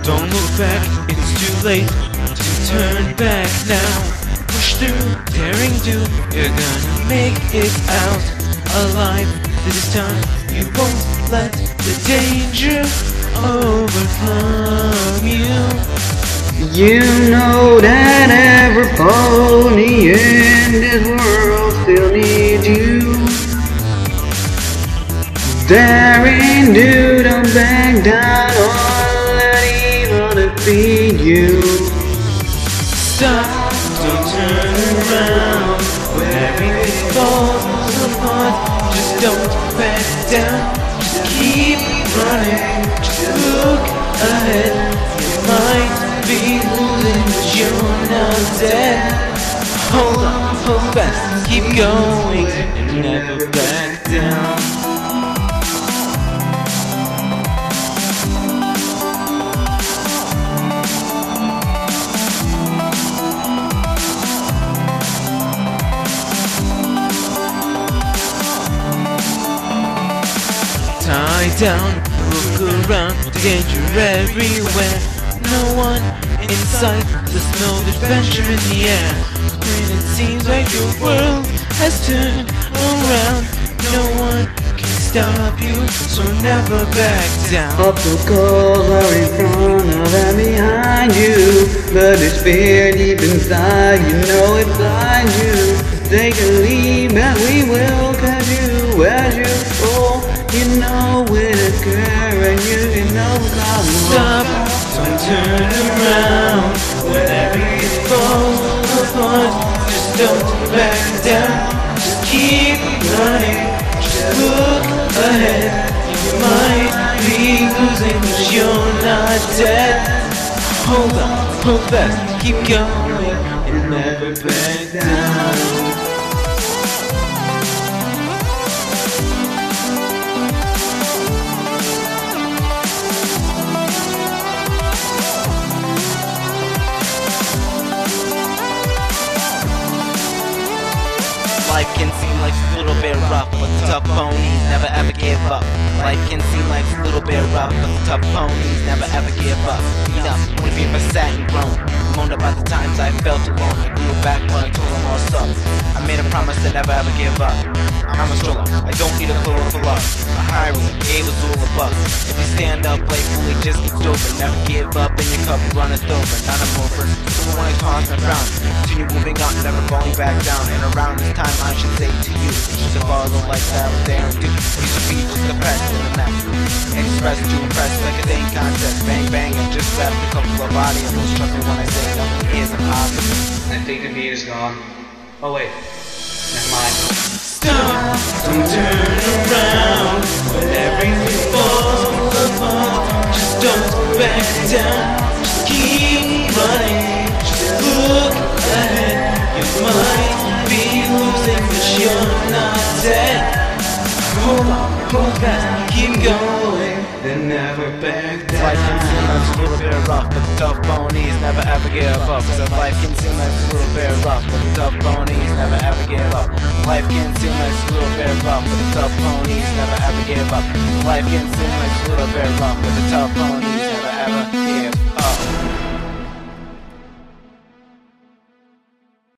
Don't look back, it's too late to turn back now. Push through, daring do, you're gonna make it out alive. This time you won't let the danger overcome you. You know that every pony in this world still needs you. Daring do, don't back down or let evil defeat you. Stop, don't turn around when everything falls apart. Just don't back down, just keep running. Just look ahead, you might be losing, but you're not dead. Hold on, hold fast, keep going, and never back down. Tie down, look around, the danger everywhere. No one in sight, the smell of adventure in the air. When it seems like your world has turned around, no one can stop you, so never back down. Obstacles are in front of and behind you, but there's fear deep inside, you know it blinds you. Take a leap and we will catch you as you fall. You know with a care and you can overcome. Stop, don't turn around when everything falls apart. Just don't back down, just keep running. Just look ahead, you might be losing, but you're not dead. Hold on, hold fast, keep going, and never back down. Life can seem like a little bit rough, but the tough ponies never ever give up. Life can seem like a little bit rough, but the tough ponies never ever give up. Enough, when we've been sat and grown, moaned about the times I felt alone. I grew back when I told them all sucks. I made a promise to never ever give up. I'm a stroller, I don't need a clothes for love. A highway gave us all a buck. If you stand up like fully, just keep open. Never give up in your cup, run it over. Not a mover, so when I toss and round, continue moving on, never falling back down. And around this time I should say to you, just follow like that was there and do. Used to be just a press in the neck. Express to impress like a dang contest. Bang bang and just left a couple of body and lose trust me when I say nothing is impossible. I think the beat is gone. Oh wait, never mind. Stop, don't turn around when everything falls apart. Just don't back down, just keep running. Just look ahead, you might be losing, but you're not dead. Hold on, hold fast, keep going, then never back down. Life can seem like a little bit rough, but the tough ponies never ever give up. So life can seem like a little bit rough, but the tough ponies never ever give up. Life can seem like a little bit rough, but the tough ponies never ever give up. Life can seem like a little bit rough, but the tough ponies